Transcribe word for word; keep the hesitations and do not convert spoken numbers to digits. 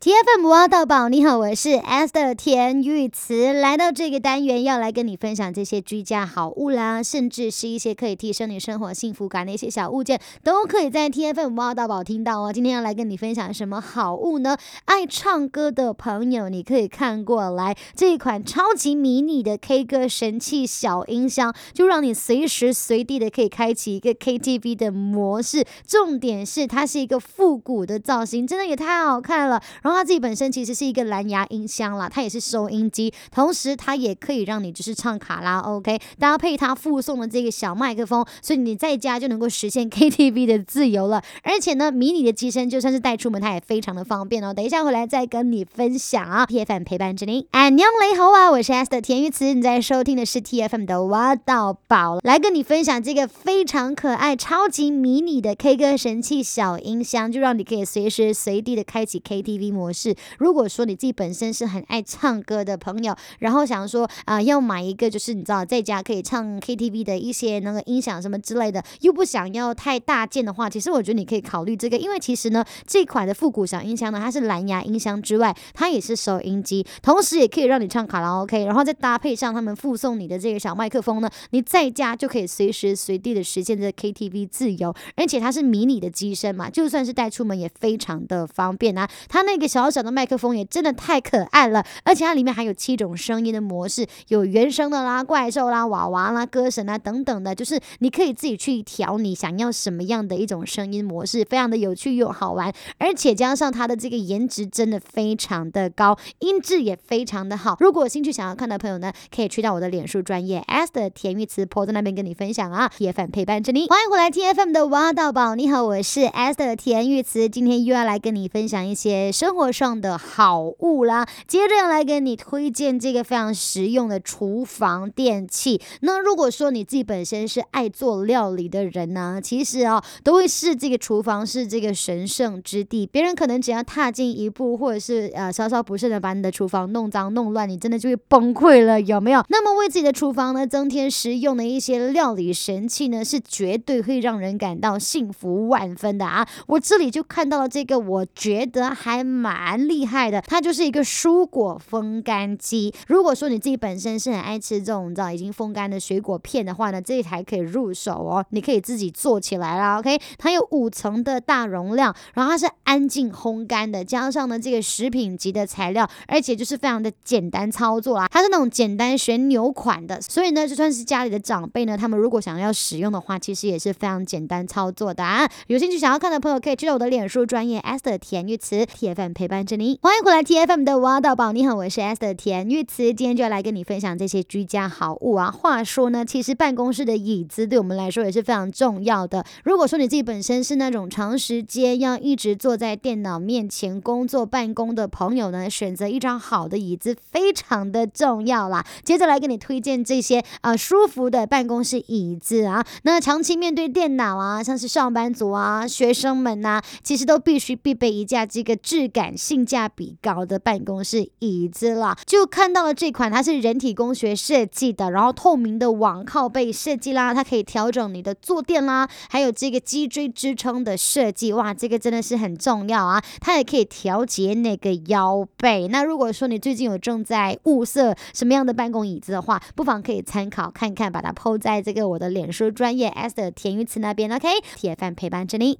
T F M 挖到宝，你好，我是 Esther 田玉慈。来到这个单元，要来跟你分享这些居家好物啦，甚至是一些可以提升你生活幸福感的一些小物件，都可以在 T F M 挖到宝听到哦。今天要来跟你分享什么好物呢？爱唱歌的朋友，你可以看过来，这一款超级迷你的 K 歌神器小音箱，就让你随时随地的可以开启一个 K T V 的模式。重点是它是一个复古的造型，真的也太好看了。然后它自己本身其实是一个蓝牙音箱啦，它也是收音机，同时它也可以让你就是唱卡拉 OK， 搭配它附送的这个小麦克风，所以你在家就能够实现 K T V 的自由了。而且呢，迷你的机身就算是带出门，它也非常的方便哦。等一下回来再跟你分享啊。T F M 陪伴着你，安妞雷猴啊，我是 Esther 田玉慈，你在收听的是 T F M 的挖到宝，来跟你分享这个非常可爱、超级迷你的 K 歌神器小音箱，就让你可以随时随地的开启 K T V 模式。模式，如果说你自己本身是很爱唱歌的朋友，然后想说啊、呃，要买一个就是你知道在家可以唱 K T V 的一些那个音响什么之类的，又不想要太大件的话，其实我觉得你可以考虑这个，因为其实呢，这款的复古小音箱呢，它是蓝牙音箱之外，它也是收音机，同时也可以让你唱卡拉 OK， 然后再搭配上他们附送你的这个小麦克风呢，你在家就可以随时随地的实现这个 K T V 自由，而且它是迷你的机身嘛，就算是带出门也非常的方便啊，它那个小小的麦克风也真的太可爱了，而且它里面还有七种声音的模式，有原声的啦、怪兽啦、娃娃啦、歌神啦等等的，就是你可以自己去调你想要什么样的一种声音模式，非常的有趣又好玩，而且加上它的这个颜值真的非常的高，音质也非常的好。如果有兴趣想要看的朋友呢，可以去到我的脸书专页 Esther 田玉慈 po 在那边跟你分享啊。T F M 陪伴着你，欢迎回来 T F M 的挖到宝，你好，我是 Esther 田玉慈，今天又要来跟你分享一些生活上的好物啦，接着要来给你推荐这个非常实用的厨房电器。那如果说你自己本身是爱做料理的人呢、啊，其实哦都会视这个厨房是这个神圣之地，别人可能只要踏进一步，或者是呃稍稍不慎的把你的厨房弄脏弄乱，你真的就会崩溃了，有没有？那么为自己的厨房呢增添实用的一些料理神器呢，是绝对会让人感到幸福万分的啊！我这里就看到了这个，我觉得还蛮厉害的，它就是一个蔬果风干机。如果说你自己本身是很爱吃这种你知道已经风干的水果片的话呢，这一台可以入手哦，你可以自己做起来啦 OK， 它有五层的大容量，然后它是安静烘干的，加上呢这个食品级的材料，而且就是非常的简单操作啦，它是那种简单旋钮款的，所以呢就算是家里的长辈呢，他们如果想要使用的话，其实也是非常简单操作的啊。有兴趣想要看的朋友可以去到我的脸书专页 Esther 田玉慈 T F M 陪伴着你，欢迎回来 T F M 的挖到宝，你好，我是 Esther 田玉慈，今天就要来跟你分享这些居家好物啊。话说呢，其实办公室的椅子对我们来说也是非常重要的。如果说你自己本身是那种长时间要一直坐在电脑面前工作办公的朋友呢，选择一张好的椅子非常的重要啦。接着来给你推荐这些呃舒服的办公室椅子啊。那长期面对电脑啊，像是上班族啊、学生们啊，其实都必须必备一架这个质感性价比高的办公室椅子啦。就看到了这款，它是人体工学设计的，然后透明的网靠背设计啦，它可以调整你的坐垫啦，还有这个脊椎支撑的设计，哇，这个真的是很重要啊。它也可以调节那个腰背。那如果说你最近有正在物色什么样的办公椅子的话，不妨可以参考看看，把它 po 在这个我的脸书专页 Esther 田玉慈那边 OK， T F M 陪伴着你。